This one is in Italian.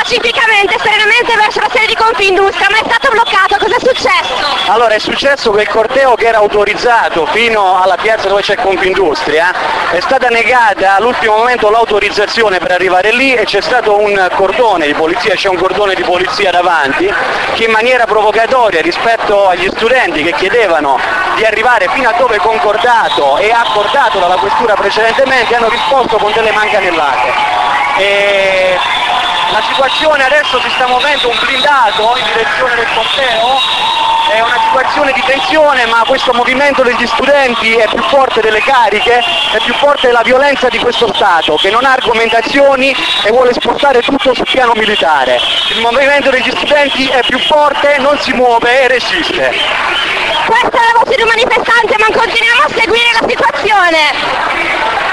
pacificamente, serenamente verso la sede di Confindustria, ma è stato bloccato. Cosa è successo? Allora, è successo che il corteo che era autorizzato fino alla piazza dove c'è Confindustria è stata negata all'ultimo momento l'autorizzazione per arrivare lì e c'è stato un cordone di polizia, c'è un cordone di polizia davanti che in maniera provocatoria rispetto agli studenti che chiedevano di arrivare fino a dove concordato e accordato dalla questura precedentemente hanno risposto con delle manganellate. La situazione adesso si sta muovendo un blindato in direzione del corteo, è una situazione di tensione, ma questo movimento degli studenti è più forte delle cariche, è più forte della violenza di questo Stato che non ha argomentazioni e vuole spostare tutto sul piano militare. Il movimento degli studenti è più forte, non si muove e resiste. Questa è la voce di un manifestante, ma continuiamo a seguire la situazione.